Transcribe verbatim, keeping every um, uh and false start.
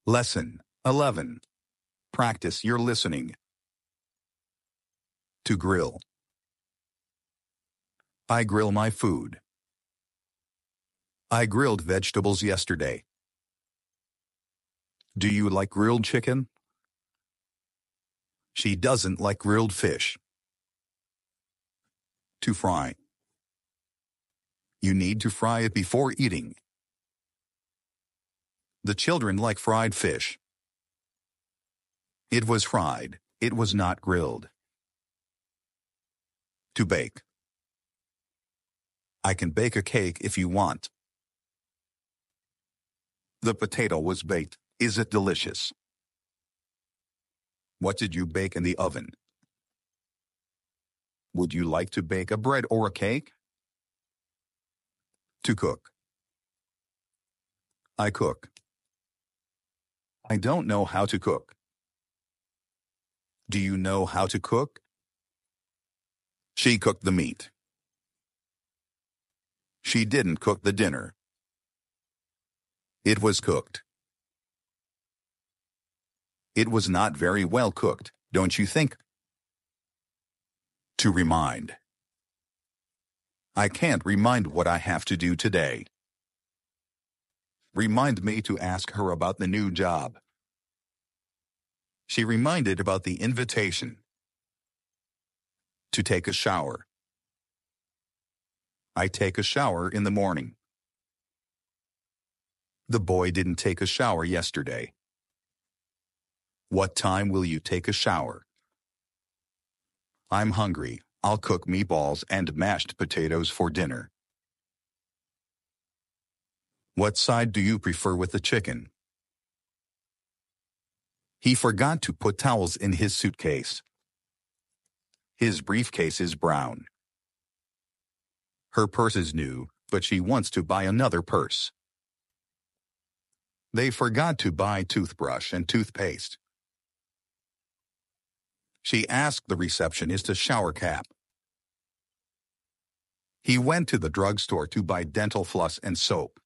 Lesson eleven. Practice your listening. To grill. I grill my food. I grilled vegetables yesterday. Do you like grilled chicken? She doesn't like grilled fish. To fry. You need to fry it before eating. The children like fried fish. It was fried, it was not grilled. To bake. I can bake a cake if you want. The potato was baked. Is it delicious? What did you bake in the oven? Would you like to bake a bread or a cake? To cook. I cook. I don't know how to cook. Do you know how to cook? She cooked the meat. She didn't cook the dinner. It was cooked. It was not very well cooked, don't you think? To remind. I can't remind what I have to do today. Remind me to ask her about the new job. She reminded about the invitation. To take a shower. I take a shower in the morning. The boy didn't take a shower yesterday. What time will you take a shower? I'm hungry. I'll cook meatballs and mashed potatoes for dinner. What side do you prefer with the chicken? He forgot to put towels in his suitcase. His briefcase is brown. Her purse is new, but she wants to buy another purse. They forgot to buy toothbrush and toothpaste. She asked the receptionist a shower cap. He went to the drugstore to buy dental floss and soap.